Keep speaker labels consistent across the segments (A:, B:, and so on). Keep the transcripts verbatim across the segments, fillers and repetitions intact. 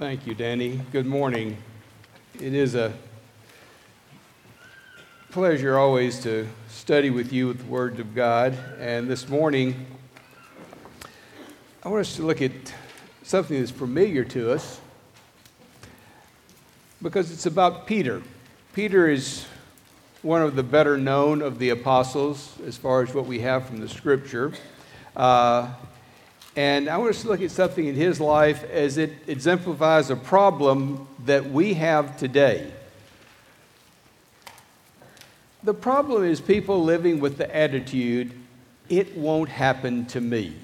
A: Thank you, Danny. Good morning. It is a pleasure always to study with you with the Word of God. And this morning, I want us to look at something that's familiar to us because it's about Peter. Peter is one of the better known of the apostles as far as what we have from the Scripture. Uh, And I want us to look at something in his life as it exemplifies a problem that we have today. The problem is people living with the attitude, it won't happen to me.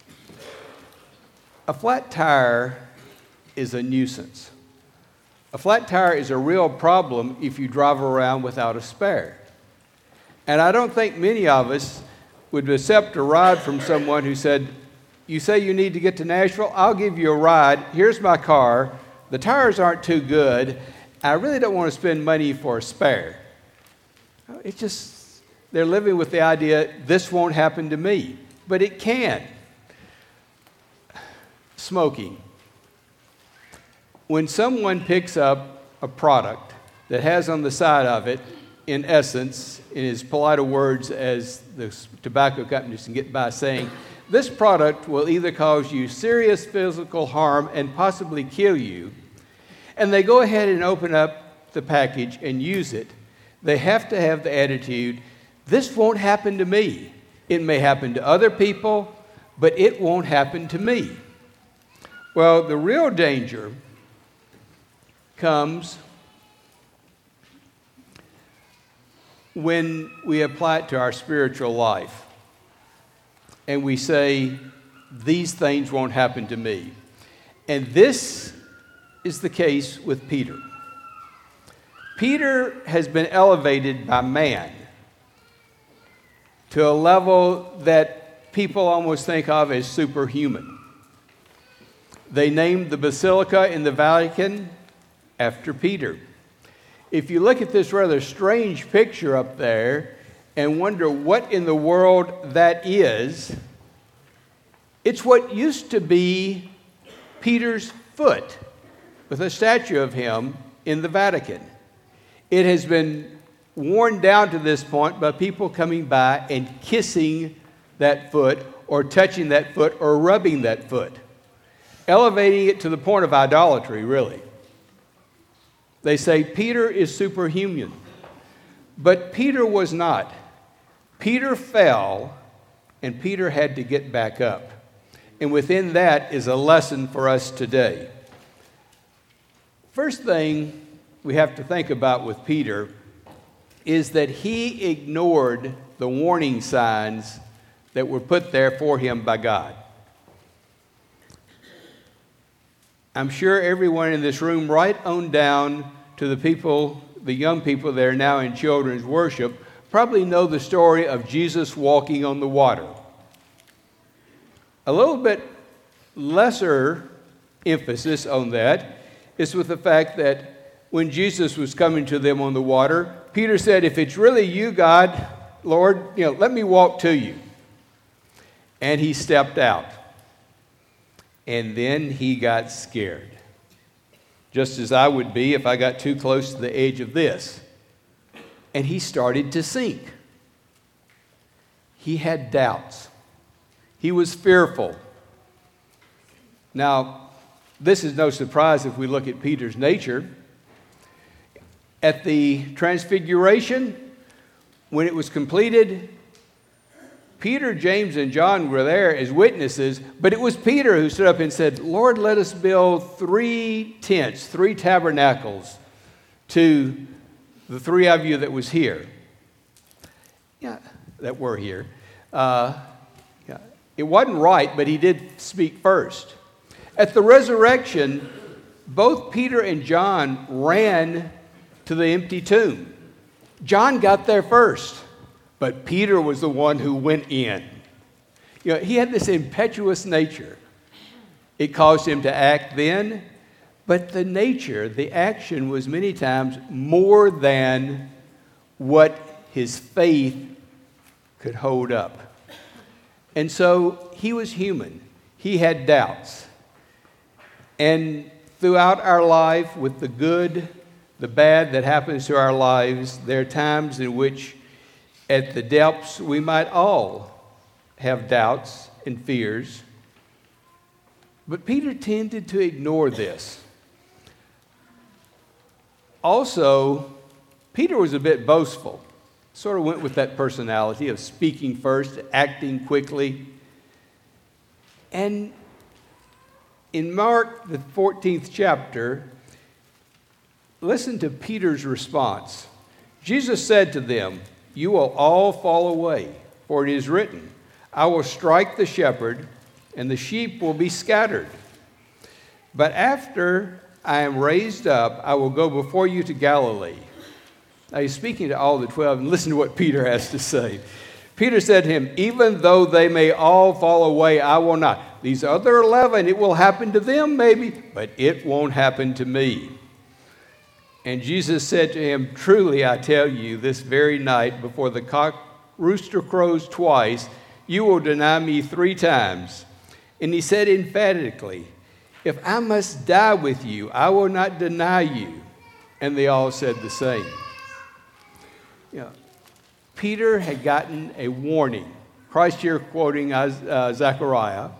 A: A flat tire is a nuisance. A flat tire is a real problem if you drive around without a spare. And I don't think many of us would accept a ride from someone who said, "You say you need to get to Nashville? I'll give you a ride. Here's my car. The tires aren't too good. I really don't want to spend money for a spare." It's just, they're living with the idea, this won't happen to me. But it can. Smoking. When someone picks up a product that has on the side of it, in essence, in as polite a words as the tobacco companies can get by saying, this product will either cause you serious physical harm and possibly kill you, and they go ahead and open up the package and use it, they have to have the attitude, this won't happen to me. It may happen to other people, but it won't happen to me. Well, the real danger comes when we apply it to our spiritual life. And we say, these things won't happen to me. And this is the case with Peter. Peter has been elevated by man to a level that people almost think of as superhuman. They named the Basilica in the Vatican after Peter. If you look at this rather strange picture up there, and wonder what in the world that is, it's what used to be Peter's foot with a statue of him in the Vatican. It has been worn down to this point by people coming by and kissing that foot or touching that foot or rubbing that foot, elevating it to the point of idolatry, really. They say Peter is superhuman, but Peter was not. Peter fell, and Peter had to get back up. And within that is a lesson for us today. First thing we have to think about with Peter is that he ignored the warning signs that were put there for him by God. I'm sure everyone in this room, right on down to the people, the young people that are now in children's worship, probably know the story of Jesus walking on the water. A little bit lesser emphasis on that is with the fact that when Jesus was coming to them on the water, Peter said, "If it's really you, God, Lord, you know, let me walk to you." And he stepped out. And then he got scared, just as I would be if I got too close to the edge of this. And he started to sink. He had doubts. He was fearful. Now, this is no surprise if we look at Peter's nature. At the Transfiguration, when it was completed, Peter, James, and John were there as witnesses, but it was Peter who stood up and said, "Lord, let us build three tents, three tabernacles to the three of you that was here." Yeah, that were here. Uh, yeah. It wasn't right, but he did speak first. At the resurrection, both Peter and John ran to the empty tomb. John got there first, but Peter was the one who went in. You know, he had this impetuous nature. It caused him to act then, but the nature, the action was many times more than what his faith could hold up. And so he was human. He had doubts. And throughout our life, with the good, the bad that happens to our lives, there are times in which at the depths we might all have doubts and fears. But Peter tended to ignore this. Also, Peter was a bit boastful. Sort of went with that personality of speaking first, acting quickly. And in Mark, the fourteenth chapter, listen to Peter's response. Jesus said to them, "You will all fall away, for it is written, I will strike the shepherd, and the sheep will be scattered. But after I am raised up, I will go before you to Galilee." Now he's speaking to all the twelve, and listen to what Peter has to say. Peter said to him, "Even though they may all fall away, I will not." These other eleven, it will happen to them maybe, but it won't happen to me. And Jesus said to him, "Truly I tell you, this very night, before the cock rooster crows twice, you will deny me three times." And he said emphatically, "If I must die with you, I will not deny you." And they all said the same. You know, Peter had gotten a warning. Christ here quoting uh, Zechariah.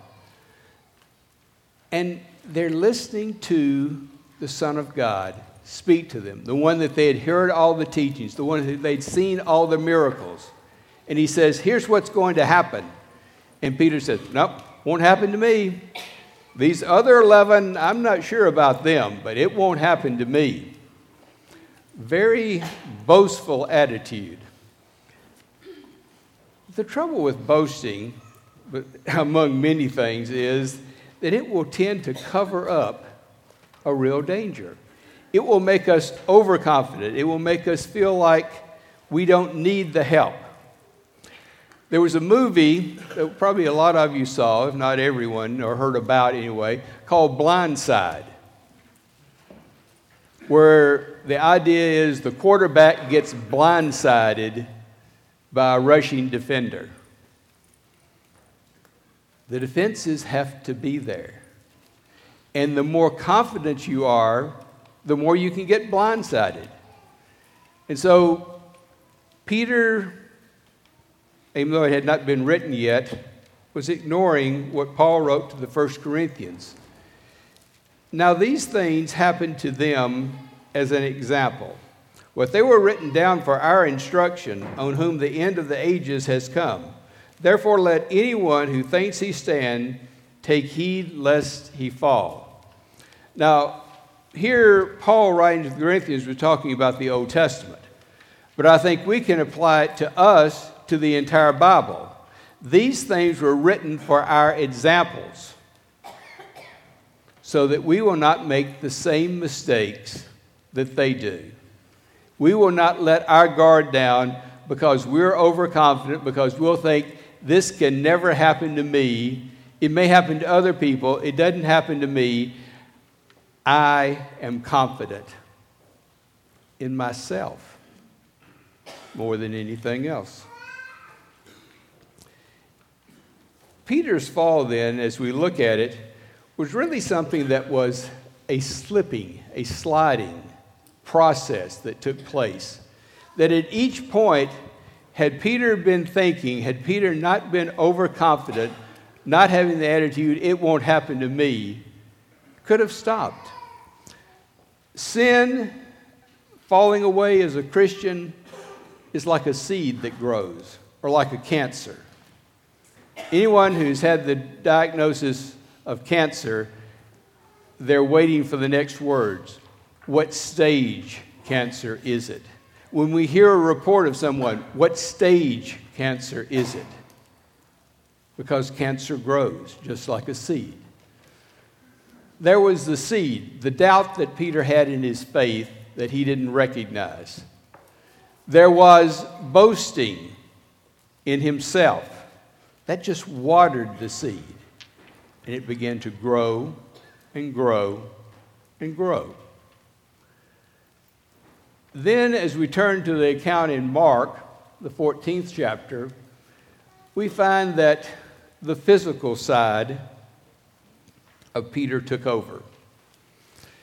A: And they're listening to the Son of God speak to them, the one that they had heard all the teachings, the one that they'd seen all the miracles. And he says, "Here's what's going to happen." And Peter says, "Nope, won't happen to me. These other eleven, I'm not sure about them, but it won't happen to me." Very boastful attitude. The trouble with boasting, but among many things, is that it will tend to cover up a real danger. It will make us overconfident. It will make us feel like we don't need the help. There was a movie that probably a lot of you saw, if not everyone, or heard about anyway, called Blindside, where the idea is the quarterback gets blindsided by a rushing defender. The defenses have to be there. And the more confident you are, the more you can get blindsided. And so Peter, even though it had not been written yet, was ignoring what Paul wrote to the First Corinthians. Now these things happened to them as an example. What they were written down for our instruction, on whom the end of the ages has come. Therefore let anyone who thinks he stand take heed lest he fall. Now, here Paul writing to the Corinthians was talking about the Old Testament. But I think we can apply it to us, to the entire Bible. These things were written for our examples, so that we will not make the same mistakes that they do. We will not let our guard down because we're overconfident, because we'll think, this can never happen to me. It may happen to other people. It doesn't happen to me. I am confident in myself more than anything else. Peter's fall, then, as we look at it, was really something that was a slipping, a sliding process that took place. That at each point, had Peter been thinking, had Peter not been overconfident, not having the attitude, it won't happen to me, could have stopped. Sin, falling away as a Christian, is like a seed that grows, or like a cancer. Anyone who's had the diagnosis of cancer, they're waiting for the next words. What stage cancer is it? When we hear a report of someone, what stage cancer is it? Because cancer grows just like a seed. There was the seed, the doubt that Peter had in his faith that he didn't recognize. There was boasting in himself. That just watered the seed. And it began to grow and grow and grow. Then, as we turn to the account in Mark, the fourteenth chapter, we find that the physical side of Peter took over.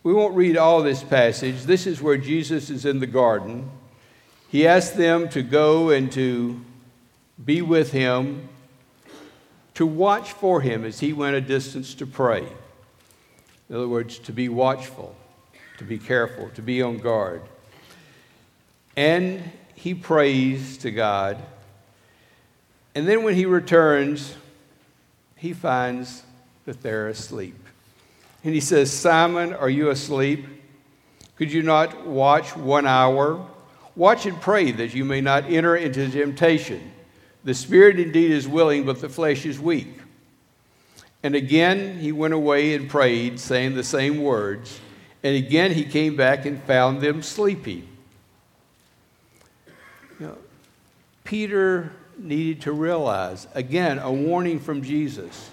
A: We won't read all this passage. This is where Jesus is in the garden. He asked them to go and to be with him, to watch for him as he went a distance to pray. In other words, to be watchful, to be careful, to be on guard. And he prays to God. And then when he returns, he finds that they're asleep. And he says, "Simon, are you asleep? Could you not watch one hour? Watch and pray that you may not enter into temptation. The spirit indeed is willing, but the flesh is weak." And again he went away and prayed, saying the same words. And again he came back and found them sleeping. You know, Peter needed to realize, again, a warning from Jesus.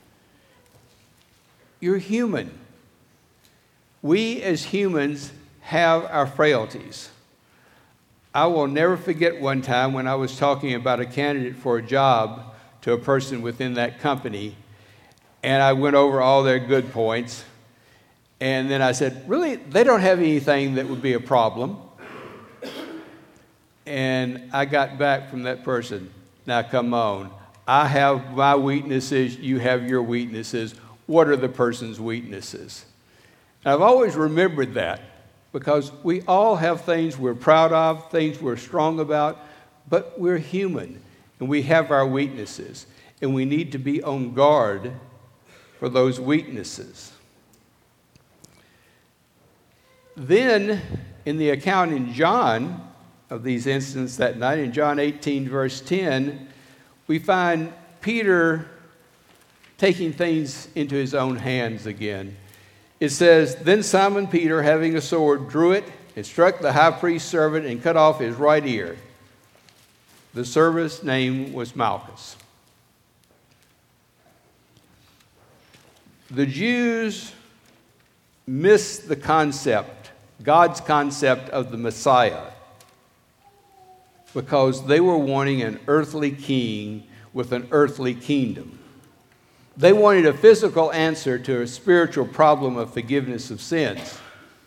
A: You're human. We as humans have our frailties. I will never forget one time when I was talking about a candidate for a job to a person within that company, and I went over all their good points, and then I said, "Really, they don't have anything that would be a problem." And I got back from that person, "Now come on, I have my weaknesses, you have your weaknesses. What are the person's weaknesses?" And I've always remembered that, because we all have things we're proud of, things we're strong about, but we're human, and we have our weaknesses, and we need to be on guard for those weaknesses. Then, in the account in John of these incidents that night, in John eighteen, verse ten, we find Peter taking things into his own hands again. It says, "Then Simon Peter, having a sword, drew it and struck the high priest's servant and cut off his right ear. The servant's name was Malchus." The Jews missed the concept, God's concept of the Messiah, because they were wanting an earthly king with an earthly kingdom. They wanted a physical answer to a spiritual problem of forgiveness of sins.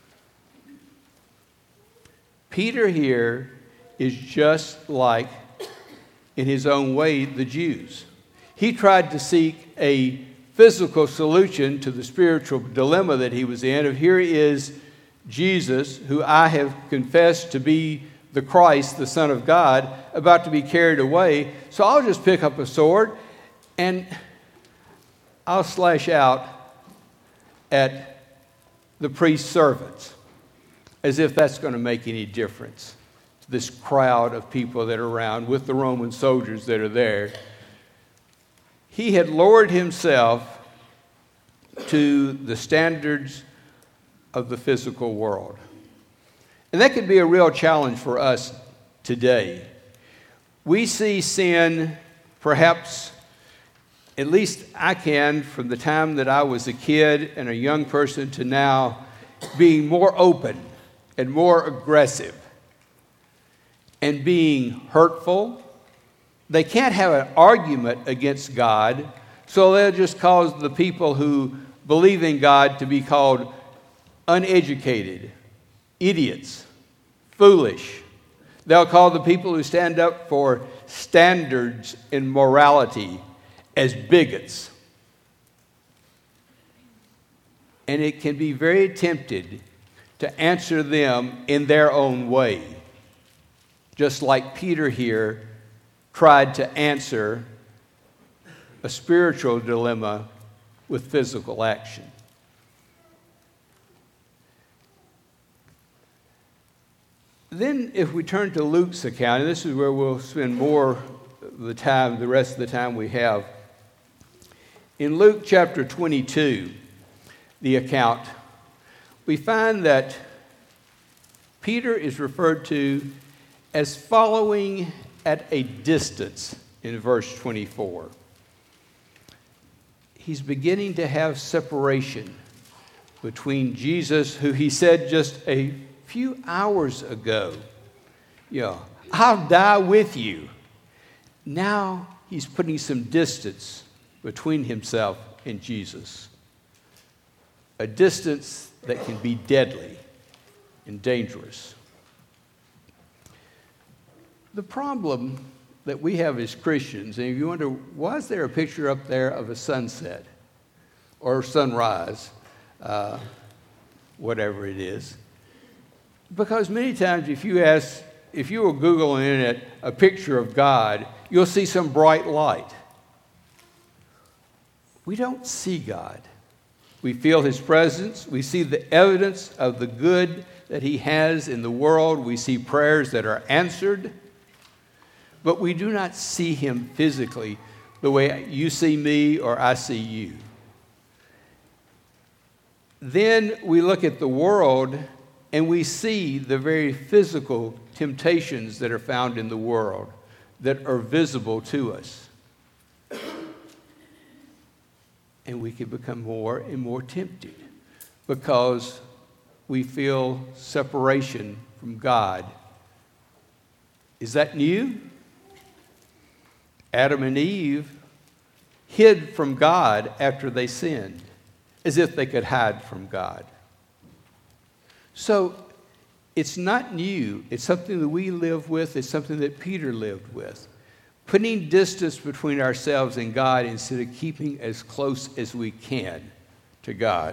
A: Peter here is just like, in his own way, the Jews. He tried to seek a physical solution to the spiritual dilemma that he was in. Of here is Jesus, who I have confessed to be the Christ, the Son of God, about to be carried away. So I'll just pick up a sword and I'll slash out at the priest's servants, as if that's going to make any difference to this crowd of people that are around with the Roman soldiers that are there. He had lowered himself to the standards of the physical world. And that could be a real challenge for us today. We see sin, perhaps, at least I can, from the time that I was a kid and a young person to now, being more open and more aggressive and being hurtful. They can't have an argument against God, so they'll just cause the people who believe in God to be called uneducated, idiots, foolish. They'll call the people who stand up for standards in morality as bigots. And it can be very tempted to answer them in their own way, just like Peter here tried to answer a spiritual dilemma with physical action. Then if we turn to Luke's account, and this is where we'll spend more of the time, the rest of the time we have. In Luke chapter twenty-two, the account, we find that Peter is referred to as following at a distance in verse twenty-four. He's beginning to have separation between Jesus, who he said just a few hours ago, you know, I'll die with you. Now he's putting some distance between himself and Jesus. A distance that can be deadly and dangerous. The problem that we have as Christians, and if you wonder, why is there a picture up there of a sunset or sunrise, uh, whatever it is? Because many times if you ask, if you will Google on the internet a picture of God, you'll see some bright light. We don't see God. We feel His presence. We see the evidence of the good that He has in the world. We see prayers that are answered. But we do not see Him physically the way you see me or I see you. Then we look at the world and we see the very physical temptations that are found in the world that are visible to us. And we can become more and more tempted because we feel separation from God. Is that new? Adam and Eve hid from God after they sinned, as if they could hide from God. So it's not new. It's something that we live with. It's something that Peter lived with. Putting distance between ourselves and God instead of keeping as close as we can to God.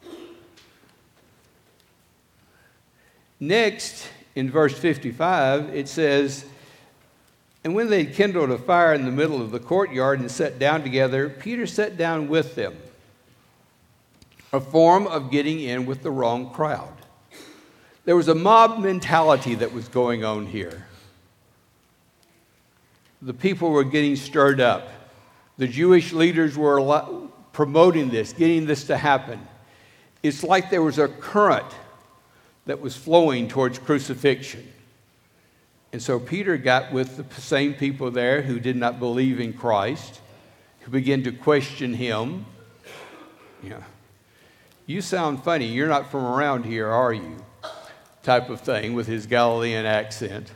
A: Next, in verse fifty-five, it says, "And when they kindled a fire in the middle of the courtyard and sat down together, Peter sat down with them," a form of getting in with the wrong crowd. There was a mob mentality that was going on here. The people were getting stirred up. The Jewish leaders were promoting this, getting this to happen. It's like there was a current that was flowing towards crucifixion. And so Peter got with the same people there who did not believe in Christ, who began to question him. Yeah. "You sound funny. You're not from around here, are you?" type of thing with his Galilean accent.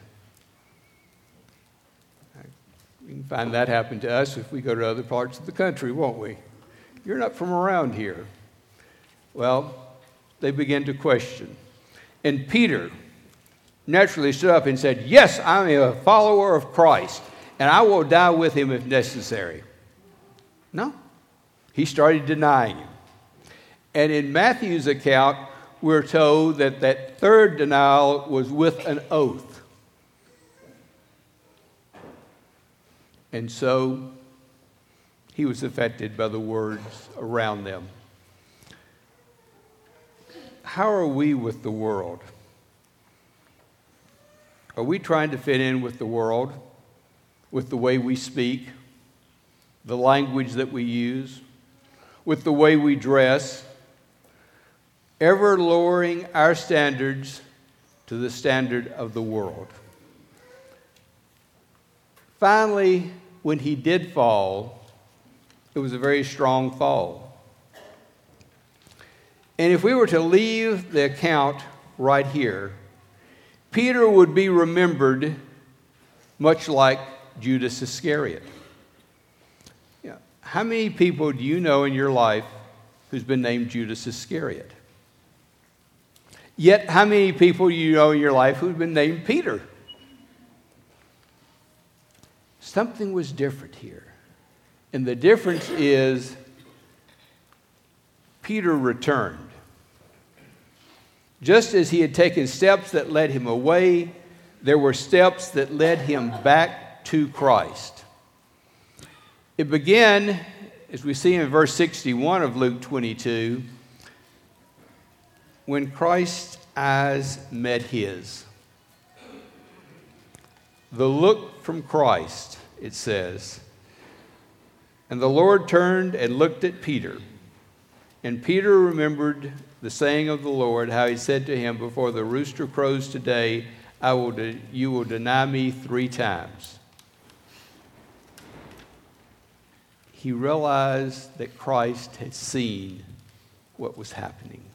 A: We can find that happen to us if we go to other parts of the country, won't we? "You're not from around here." Well, they began to question. And Peter naturally stood up and said, "Yes, I'm a follower of Christ, and I will die with him if necessary." No. He started denying him. And in Matthew's account, we're told that that third denial was with an oath. And so he was affected by the words around them. How are we with the world? Are we trying to fit in with the world, with the way we speak, the language that we use, with the way we dress, ever lowering our standards to the standard of the world? Finally, when he did fall, it was a very strong fall. And if we were to leave the account right here, Peter would be remembered much like Judas Iscariot. You know, how many people do you know in your life who's been named Judas Iscariot? Yet, how many people do you know in your life who've been named Peter? Something was different here. And the difference is Peter returned. Just as he had taken steps that led him away, there were steps that led him back to Christ. It began, as we see in verse sixty-one of Luke twenty-two, when Christ's eyes met his. The look from Christ, it says. And the Lord turned and looked at Peter. And Peter remembered the saying of the Lord, how he said to him, "Before the rooster crows today, I will de- you will deny me three times." He realized that Christ had seen what was happening.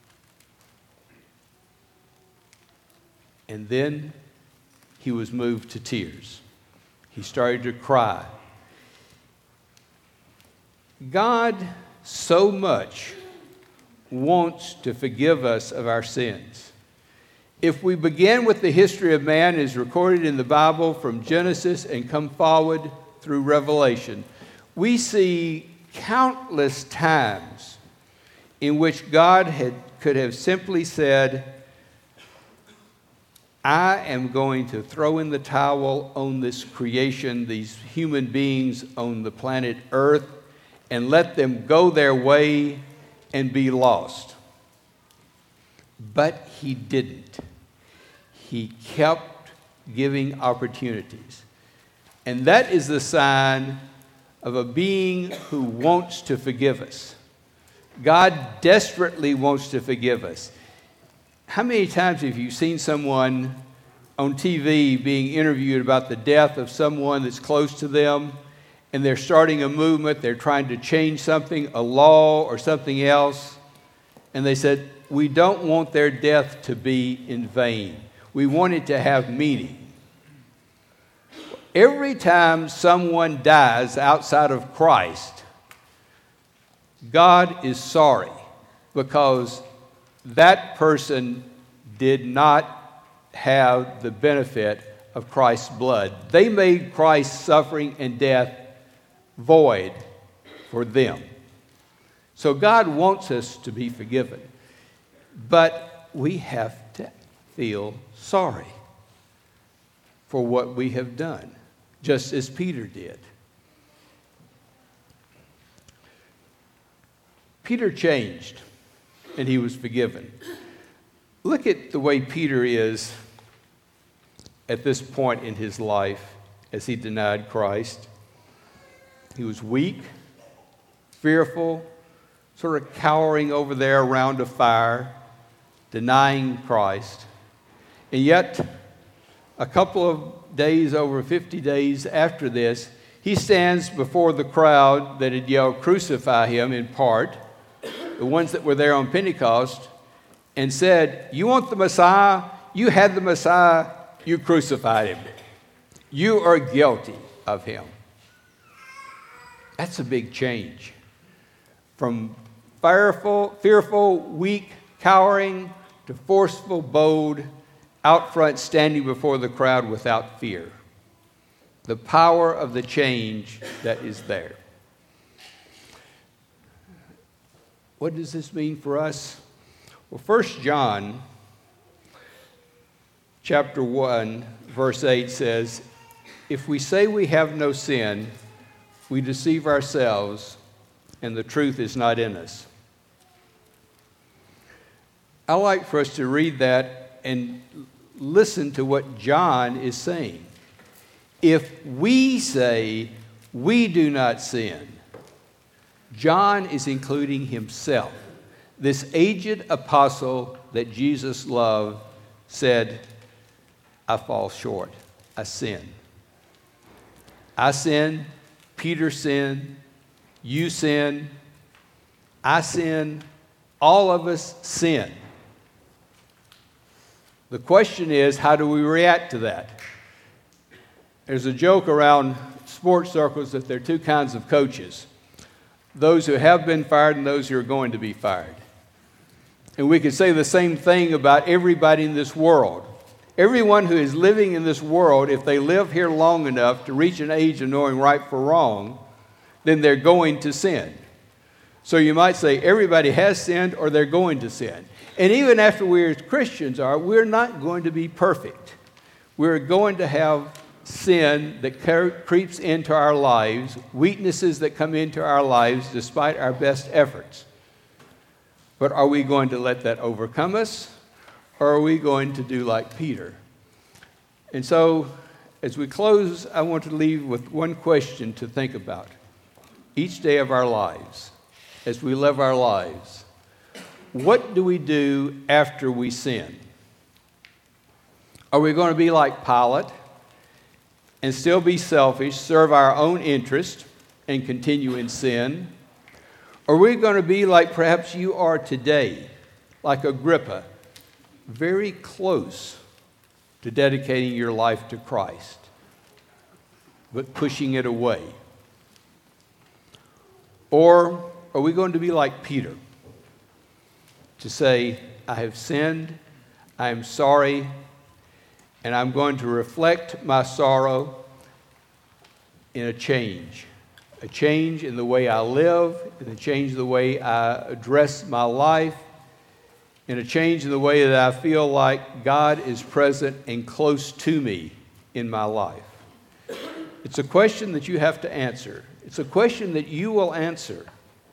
A: And then he was moved to tears. He started to cry. God so much wants to forgive us of our sins. If we begin with the history of man as recorded in the Bible from Genesis and come forward through Revelation, we see countless times in which God had, could have simply said, I am going to throw in the towel on this creation, these human beings on the planet Earth, and let them go their way and be lost. But he didn't. He kept giving opportunities. And that is the sign of a being who wants to forgive us. God desperately wants to forgive us. How many times have you seen someone on T V being interviewed about the death of someone that's close to them, and they're starting a movement, they're trying to change something, a law or something else, and they said, we don't want their death to be in vain. We want it to have meaning. Every time someone dies outside of Christ, God is sorry because that person did not have the benefit of Christ's blood. They made Christ's suffering and death void for them. So God wants us to be forgiven, but we have to feel sorry for what we have done, just as Peter did. Peter changed, and he was forgiven. Look at the way Peter is at this point in his life as he denied Christ. He was weak, fearful, sort of cowering over there around a fire, denying Christ. And yet, a couple of days, over fifty days after this, he stands before the crowd that had yelled, "Crucify him," in part, the ones that were there on Pentecost, and said, you want the Messiah? You had the Messiah, you crucified him. You are guilty of him. That's a big change. From fearful, fearful, weak, cowering, to forceful, bold, out front, standing before the crowd without fear. The power of the change that is there. What does this mean for us? Well, First John chapter one, verse eight says, if we say we have no sin, we deceive ourselves, and the truth is not in us. I like for us to read that and listen to what John is saying. If we say we do not sin, John is including himself. This aged apostle that Jesus loved said, I fall short. I sin. I sin. Peter sinned. You sin. I sin. All of us sin. The question is, how do we react to that? There's a joke around sports circles that there are two kinds of coaches. Those who have been fired and those who are going to be fired. And we could say the same thing about everybody in this world. Everyone who is living in this world, if they live here long enough to reach an age of knowing right from wrong, then they're going to sin. So you might say everybody has sinned or they're going to sin. And even after we as Christians are, we're not going to be perfect. We're going to have sin that creeps into our lives, weaknesses that come into our lives despite our best efforts. But are we going to let that overcome us, or are we going to do like Peter? And so, as we close, I want to leave with one question to think about. Each day of our lives, as we live our lives, what do we do after we sin? Are we going to be like Pilate and still be selfish, serve our own interest, and continue in sin? Or are we going to be like perhaps you are today, like Agrippa, very close to dedicating your life to Christ, but pushing it away? Or are we going to be like Peter, to say, I have sinned, I am sorry, and I'm going to reflect my sorrow in a change. A change in the way I live, in a change in the way I address my life, in a change in the way that I feel like God is present and close to me in my life. It's a question that you have to answer. It's a question that you will answer,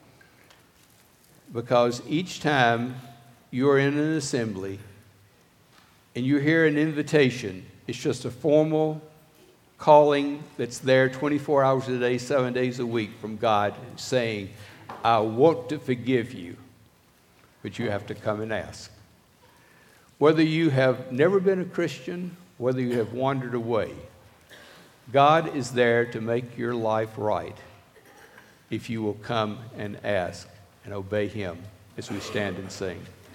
A: because each time you're in an assembly and you hear an invitation, it's just a formal calling that's there twenty-four hours a day, seven days a week from God saying, I want to forgive you, but you have to come and ask. Whether you have never been a Christian, whether you have wandered away, God is there to make your life right if you will come and ask and obey Him as we stand and sing.